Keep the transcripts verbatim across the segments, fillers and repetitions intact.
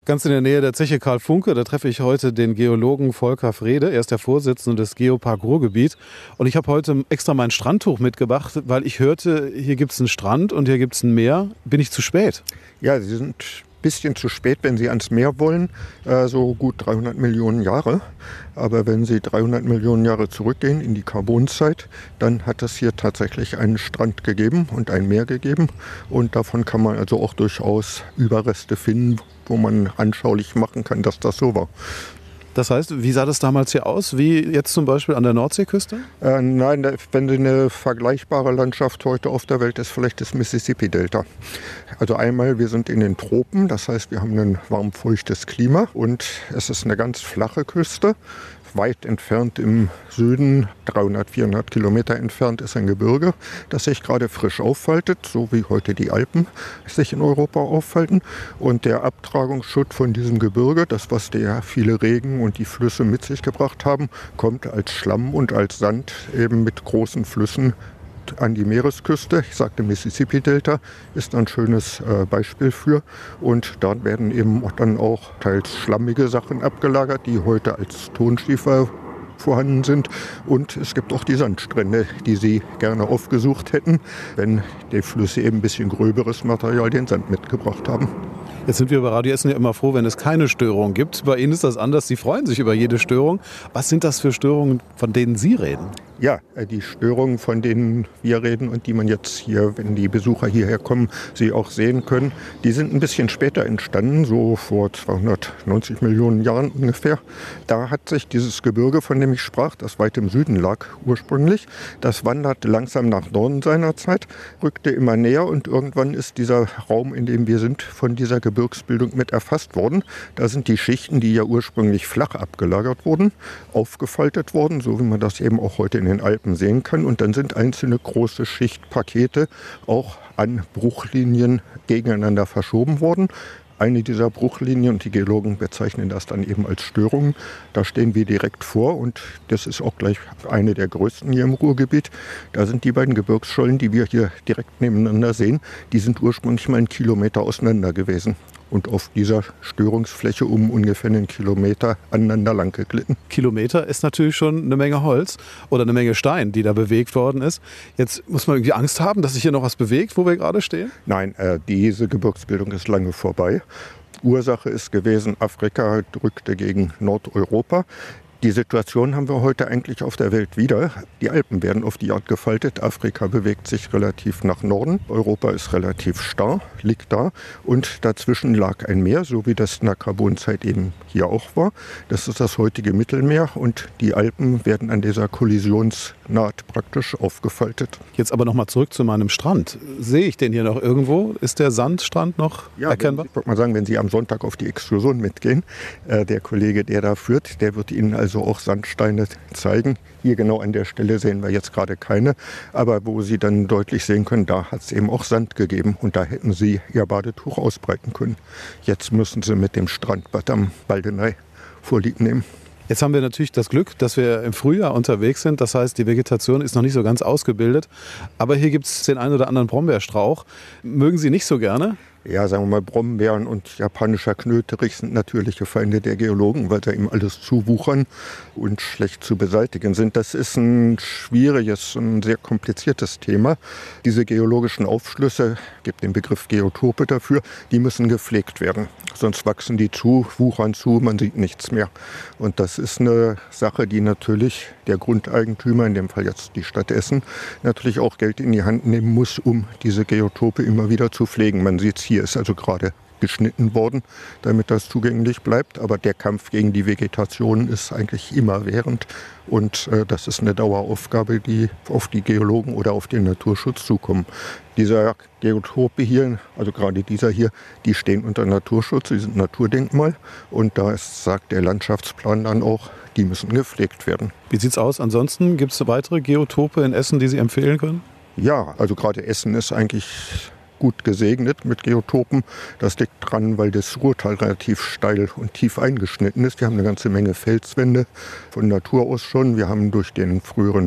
Ganz in der Nähe der Zeche Karl Funke, da treffe ich heute den Geologen Volker Frede. Er ist der Vorsitzende des Geopark Ruhrgebiet. Und ich habe heute extra mein Strandtuch mitgebracht, weil ich hörte, hier gibt es einen Strand und hier gibt es ein Meer. Bin ich zu spät? Ja, Sie sind ein bisschen zu spät, wenn Sie ans Meer wollen. Äh, so gut dreihundert Millionen Jahre. Aber wenn Sie dreihundert Millionen Jahre zurückgehen in die Karbonzeit, dann hat es hier tatsächlich einen Strand gegeben und ein Meer gegeben. Und davon kann man also auch durchaus Überreste finden, wo man anschaulich machen kann, dass das so war. Das heißt, wie sah das damals hier aus, wie jetzt zum Beispiel an der Nordseeküste? Äh, nein, wenn eine vergleichbare Landschaft heute auf der Welt ist, vielleicht das Mississippi-Delta. Also einmal, wir sind in den Tropen, das heißt, wir haben ein warm-feuchtes Klima und es ist eine ganz flache Küste. Weit entfernt im Süden, dreihundert, vierhundert Kilometer entfernt, ist ein Gebirge, das sich gerade frisch auffaltet, so wie heute die Alpen sich in Europa auffalten. Und der Abtragungsschutt von diesem Gebirge, das, was der viele Regen und die Flüsse mit sich gebracht haben, kommt als Schlamm und als Sand eben mit großen Flüssen an die Meeresküste. Ich sagte, Mississippi-Delta ist ein schönes äh, Beispiel für. Und dort werden eben dann auch teils schlammige Sachen abgelagert, die heute als Tonschiefer vorhanden sind. Und es gibt auch die Sandstrände, die Sie gerne aufgesucht hätten, wenn die Flüsse eben ein bisschen gröberes Material, den Sand mitgebracht haben. Jetzt sind wir bei Radio Essen ja immer froh, wenn es keine Störung gibt. Bei Ihnen ist das anders. Sie freuen sich über jede Störung. Was sind das für Störungen, von denen Sie reden? Ja, die Störungen, von denen wir reden und die man jetzt hier, wenn die Besucher hierher kommen, sie auch sehen können, die sind ein bisschen später entstanden, so vor zweihundertneunzig Millionen Jahren ungefähr. Da hat sich dieses Gebirge, von dem ich sprach, das weit im Süden lag ursprünglich, das wanderte langsam nach Norden seinerzeit, rückte immer näher und irgendwann ist dieser Raum, in dem wir sind, von dieser Gebirgsbildung mit erfasst worden. Da sind die Schichten, die ja ursprünglich flach abgelagert wurden, aufgefaltet worden, so wie man das eben auch heute in den Alpen sehen kann. Und dann sind einzelne große Schichtpakete auch an Bruchlinien gegeneinander verschoben worden. Eine dieser Bruchlinien, und die Geologen bezeichnen das dann eben als Störungen, da stehen wir direkt vor und das ist auch gleich eine der größten hier im Ruhrgebiet. Da sind die beiden Gebirgsschollen, die wir hier direkt nebeneinander sehen, die sind ursprünglich mal einen Kilometer auseinander gewesen. Und auf dieser Störungsfläche um ungefähr einen Kilometer aneinander lang geglitten. Kilometer ist natürlich schon eine Menge Holz oder eine Menge Stein, die da bewegt worden ist. Jetzt muss man irgendwie Angst haben, dass sich hier noch was bewegt, wo wir gerade stehen? Nein, äh, diese Gebirgsbildung ist lange vorbei. Ursache ist gewesen, Afrika drückte gegen Nordeuropa. Die Situation haben wir heute eigentlich auf der Welt wieder. Die Alpen werden auf die Art gefaltet. Afrika bewegt sich relativ nach Norden. Europa ist relativ starr, liegt da. Und dazwischen lag ein Meer, so wie das in der Karbonzeit eben hier auch war. Das ist das heutige Mittelmeer. Und die Alpen werden an dieser Kollisionsnaht praktisch aufgefaltet. Jetzt aber nochmal zurück zu meinem Strand. Sehe ich den hier noch irgendwo? Ist der Sandstrand noch ja, erkennbar? Ich würde mal sagen, wenn Sie am Sonntag auf die Exkursion mitgehen, äh, der Kollege, der da führt, der wird Ihnen also also auch Sandsteine zeigen. Hier genau an der Stelle sehen wir jetzt gerade keine, aber wo Sie dann deutlich sehen können, da hat es eben auch Sand gegeben und da hätten Sie Ihr Badetuch ausbreiten können. Jetzt müssen Sie mit dem Strandbad am Baldeney Vorlieb nehmen. Jetzt haben wir natürlich das Glück, dass wir im Frühjahr unterwegs sind. Das heißt, die Vegetation ist noch nicht so ganz ausgebildet. Aber hier gibt es den einen oder anderen Brombeerstrauch. Mögen Sie nicht so gerne? Ja, sagen wir mal, Brombeeren und japanischer Knöterich sind natürliche Feinde der Geologen, weil sie eben alles zuwuchern und schlecht zu beseitigen sind. Das ist ein schwieriges, ein sehr kompliziertes Thema. Diese geologischen Aufschlüsse, gibt den Begriff Geotope dafür, die müssen gepflegt werden. Sonst wachsen die zu, wuchern zu, man sieht nichts mehr. Und das ist eine Sache, die natürlich der Grundeigentümer, in dem Fall jetzt die Stadt Essen, natürlich auch Geld in die Hand nehmen muss, um diese Geotope immer wieder zu pflegen. Man sieht es hier, ist also gerade geschnitten worden, damit das zugänglich bleibt. Aber der Kampf gegen die Vegetation ist eigentlich immerwährend. Und äh, das ist eine Daueraufgabe, die auf die Geologen oder auf den Naturschutz zukommen. Diese Geotope hier, also gerade dieser hier, die stehen unter Naturschutz, die sind Naturdenkmal. Und da ist, sagt der Landschaftsplan dann auch, die müssen gepflegt werden. Wie sieht es aus? Ansonsten gibt es weitere Geotope in Essen, die Sie empfehlen können? Ja, also gerade Essen ist eigentlich gut gesegnet mit Geotopen. Das liegt dran, weil das Ruhrtal relativ steil und tief eingeschnitten ist. Wir haben eine ganze Menge Felswände von Natur aus schon. Wir haben durch den früheren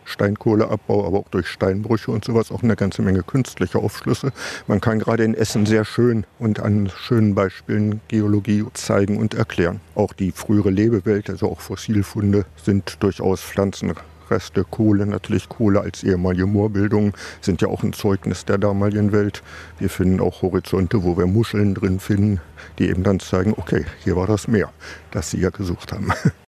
Steinkohleabbau, aber auch durch Steinbrüche und sowas auch eine ganze Menge künstliche Aufschlüsse. Man kann gerade in Essen sehr schön und an schönen Beispielen Geologie zeigen und erklären. Auch die frühere Lebewelt, also auch Fossilfunde, sind durchaus Pflanzenreste. Kohle, natürlich Kohle als ehemalige Moorbildung, sind ja auch ein Zeugnis der damaligen Welt. Wir finden auch Horizonte, wo wir Muscheln drin finden, die eben dann zeigen, okay, hier war das Meer, das sie ja gesucht haben.